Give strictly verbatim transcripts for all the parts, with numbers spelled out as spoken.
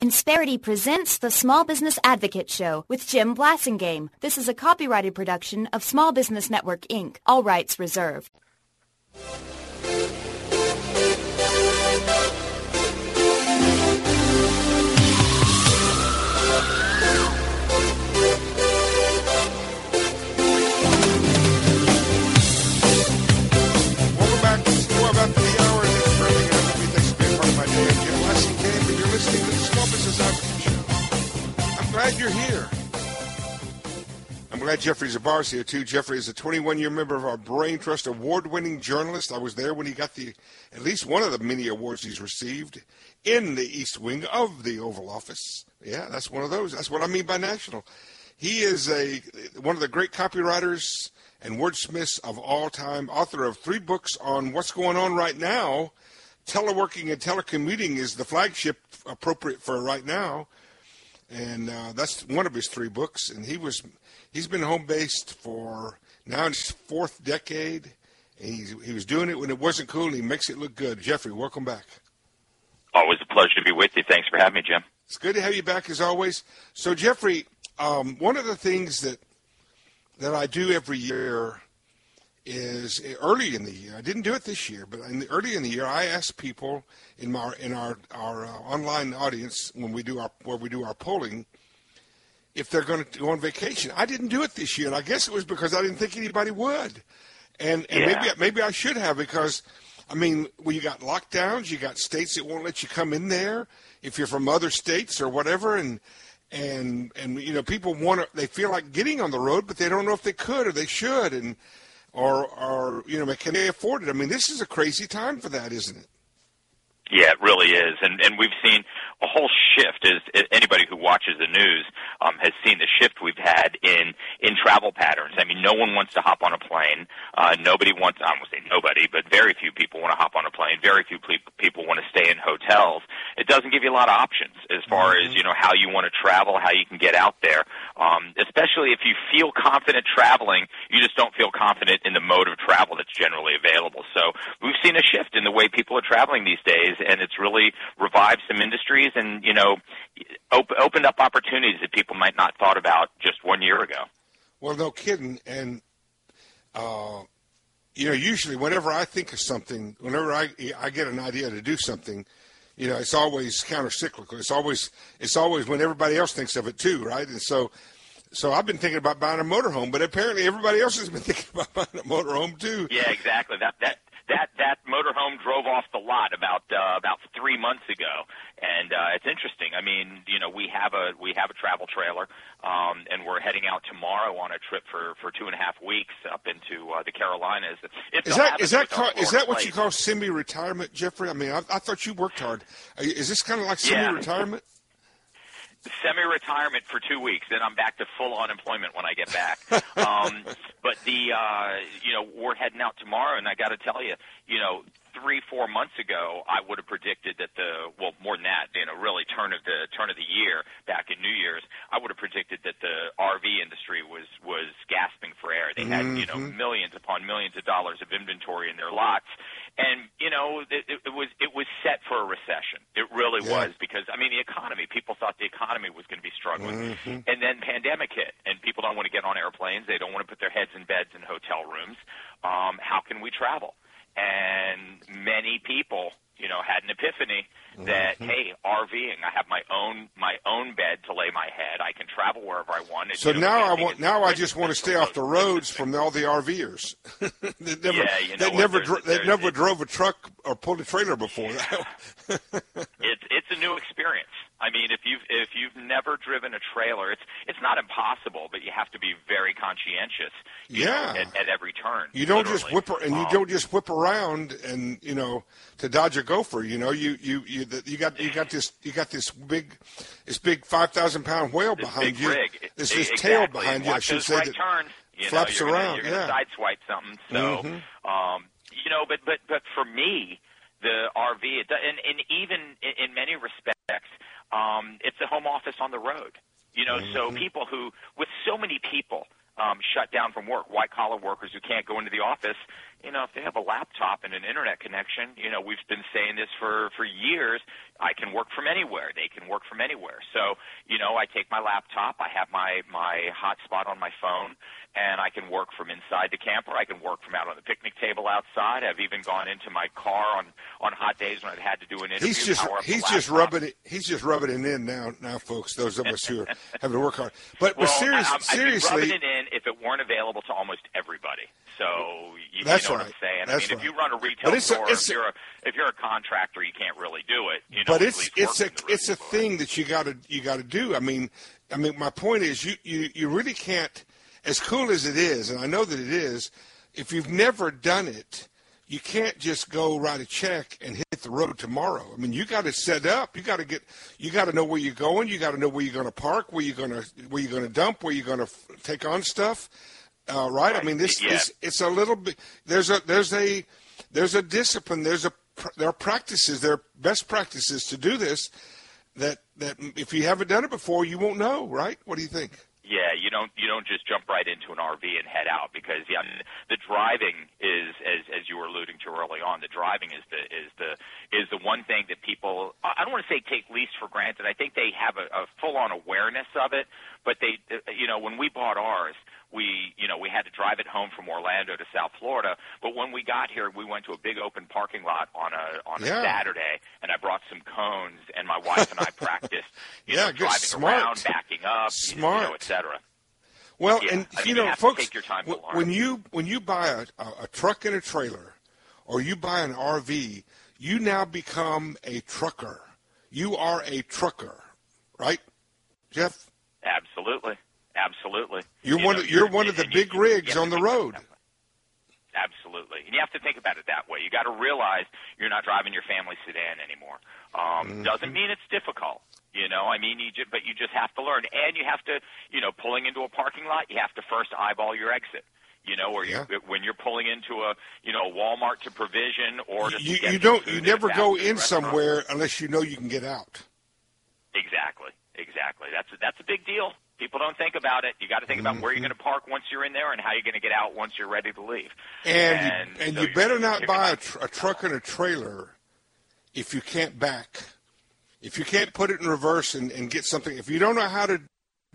Insperity presents the Small Business Advocate Show with Jim Blasingame. This is a copyrighted production of Small Business Network, Incorporated. All rights reserved. Welcome back. It's more about the hour. Thanks for hanging out with me. Thanks for being part of my day. I'm Jim Blasingame, and you're listening to the Small Business Advocate Show. I'm glad you're here. I'm glad Jeffrey Zabar's here, too. Jeffrey is a twenty-one-year member of our Brain Trust award-winning journalist. I was there when he got the at least one of the many awards he's received in the East Wing of the Oval Office. Yeah, that's one of those. That's what I mean by national. He is a one of the great copywriters and wordsmiths of all time, author of three books on what's going on right now. Teleworking and telecommuting is the flagship appropriate for right now. And uh, that's one of his three books. And he was, he's been home-based for now in his fourth decade. And he's, he was doing it when it wasn't cool, and he makes it look good. Jeffrey, welcome back. Always a pleasure to be with you. Thanks for having me, Jim. It's good to have you back, as always. So, Jeffrey, um, one of the things that that I do every year is early in the year. I didn't do it this year, but in the, early in the year, I ask people in my in our our uh, online audience when we do our where we do our polling if they're going to go on vacation. I didn't do it this year, and I guess it was because I didn't think anybody would. And and yeah. maybe maybe I should have, because I mean, well, you got lockdowns, you got states that won't let you come in there if you're from other states or whatever, and. And, and you know, people want to, they feel like getting on the road, but they don't know if they could or they should, and or, or you know, can they afford it? I mean, this is a crazy time for that, isn't it? Yeah, it really is. And and we've seen a whole shift. As, as anybody who watches the news um, has seen the shift we've had in, in travel patterns. I mean, no one wants to hop on a plane. Uh, nobody wants, I won't say nobody, but very few people want to hop on a plane. Very few people want to stay in hotels. It doesn't give you a lot of options as far mm-hmm. as, you know, how you want to travel, how you can get out there. Um, especially if you feel confident traveling, you just don't feel confident in the mode of travel that's generally available. So we've seen a shift in the way people are traveling these days, and it's really revived some industries and, you know, op- opened up opportunities that people might not thought about just one year ago. Well, no kidding. And, uh, you know, usually whenever I think of something, whenever I, I get an idea to do something, you know, it's always counter-cyclical. It's always it's always when everybody else thinks of it too, right? And so so I've been thinking about buying a motorhome, but apparently everybody else has been thinking about buying a motorhome too. Yeah, exactly. That that that that motorhome drove off the lot about uh, about three months ago, and uh, it's interesting. I mean, you know, we have a we have a travel trailer, um, and we're heading out tomorrow on a trip for, for two and a half weeks up into uh, the Carolinas. It's is that is that call, is that what you call semi-retirement, Jeffrey? I mean, I, I thought you worked hard. Is this kind of like semi-retirement? Yeah. Semi-retirement for two weeks, then I'm back to full unemployment when I get back. um, but the, uh, you know, we're heading out tomorrow, and I got to tell you, you know, three, four months ago, I would have predicted that the, well, more than that, you know, really turn of the turn of the year, back in New Year's, I would have predicted that the R V industry was was gasping for air. They had, mm-hmm. you know, millions upon millions of dollars of inventory in their lots. And, you know, it, it was it was set for a recession. It really yeah. was, because, I mean, the economy, people thought the economy was going to be struggling. Mm-hmm. And then pandemic hit, and people don't want to get on airplanes. They don't want to put their heads in beds in hotel rooms. Um, how can we travel? And many people, you know, had an epiphany that, mm-hmm. hey, RVing, I have my own my own bed to lay my head. I can travel wherever I want. So you know, now I want now I just want to stay off the roads from all the RVers. that never, yeah, you know that never, dro- they never drove a truck or pulled a trailer before. Yeah. it's it's a new experience. I mean, if you've if you've never driven a trailer, it's it's not impossible, but you have to be very conscientious. You yeah. know, at, at every turn. You don't literally. just whip and you um, don't just whip around and you know to dodge a gopher. You know, you you you you got you got this you got this big this big five thousand pound whale this behind big you. Rig. This exactly. this tail behind you. I should those say right that turns. You flaps know, you're around. Gonna, you're yeah. gonna sideswipe something. So, mm-hmm. um, you know, but but but for me, the R V, it, and and even in, in many respects. Um, it's a home office on the road, you know, mm-hmm. so people who, with so many people um, shut down from work, white-collar workers who can't go into the office, you know, if they have a laptop and an internet connection, you know, we've been saying this for, for years, I can work from anywhere. They can work from anywhere. So, you know, I take my laptop, I have my, my hotspot on my phone, and I can work from inside the camper. I can work from out on the picnic table outside. I've even gone into my car on, on hot days when I've had to do an interview. He's just power up the he's just laptop. rubbing it. He's just rubbing it in now, now, folks. Those of us who are having to work hard. But, well, but serious, I, I'm, seriously, I'd be rubbing it in if it weren't available to almost everybody. So you, that's you know right. what I'm saying. That's I mean, right. if you run a retail But it's a- store, it's if a- you're a, if you're a contractor, you can't really do it. You know, but at it's least it's a work in the it's a room. thing that you got to you got to do. I mean, I mean, my point is, you, you you really can't. As cool as it is, and I know that it is, if you've never done it, you can't just go write a check and hit the road tomorrow. I mean, you got to set up. You got to get. You got to know where you're going. You got to know where you're going to park, where you're going to where you're going to dump, where you're going to f- take on stuff. Uh, right? I mean, this Yeah. is it's a little bit. There's a there's a there's a discipline. There's a there are practices. There are best practices to do this. That that if you haven't done it before, you won't know. Right? What do you think? Yeah, you don't you don't just jump right into an R V and head out because yeah, the driving is as as you were alluding to early on. The driving is the is the is the one thing that people I don't want to say take least for granted. I think they have a, a full on awareness of it, but they you know when we bought ours. We, you know, we had to drive it home from Orlando to South Florida. But when we got here, we went to a big open parking lot on a on a Yeah. Saturday, and I brought some cones, and my wife and I practiced, you Yeah, know, good. driving Smart. around, backing up, Smart. you know, et cetera. Well, Yeah, and I mean, you you know, have to folks, take your time to w- learn. when you when you buy a, a, a truck and a trailer, or you buy an R V, you now become a trucker. You are a trucker, right, Jeff? Absolutely, absolutely. You're You one. know, Of, you're one of the and you- big you rigs have to on the think about it road. that way. Absolutely, and you have to think about it that way. You got to realize you're not driving your family sedan anymore. Um, Mm-hmm. Doesn't mean it's difficult, you know. I mean, you just, but you just have to learn, and you have to, you know, pulling into a parking lot, you have to first eyeball your exit. You know, or you, Yeah. when you're pulling into a, you know, a Walmart to Provision, or to You, get you some don't. food You at a never fast go food in restaurant. somewhere unless you know you can get out. Exactly, exactly. That's a, that's a big deal. People don't think about it. You got to think about where you're going to park once you're in there, and how you're going to get out once you're ready to leave. And And you, and so you you're- better you're not picking buy a, up- tr- a truck and a trailer if you can't back. If you can't put it in reverse and, and get something, if you don't know how to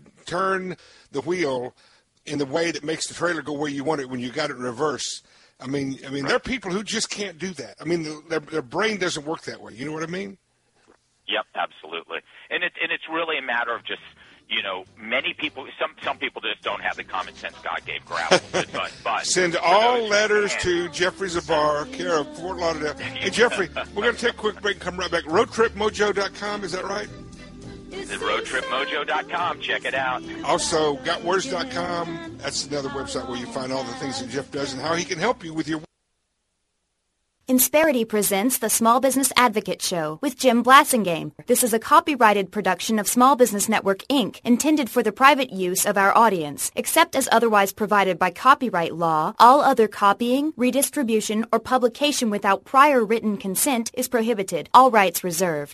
turn the wheel in the way that makes the trailer go where you want it when you got it in reverse, I mean, I mean, there are people who just can't do that. I mean, their their brain doesn't work that way. You know what I mean? Yep, absolutely. And it's and it's really a matter of just, you know, many people. Some some people just don't have the common sense God gave gravel. but, but Send for all those who letters can- to Jeffrey Zabar, care of Fort Lauderdale. Hey, Jeffrey, we're going to take a quick break and come right back. road trip mojo dot com, is that right? The road trip mojo dot com. Check it out. Also, got words dot com. That's another website where you find all the things that Jeff does and how he can help you with your. Insperity presents the Small Business Advocate Show with Jim Blassingame. This is a copyrighted production of Small Business Network, Incorporated, intended for the private use of our audience. Except as otherwise provided by copyright law, all other copying, redistribution, or publication without prior written consent is prohibited. All rights reserved.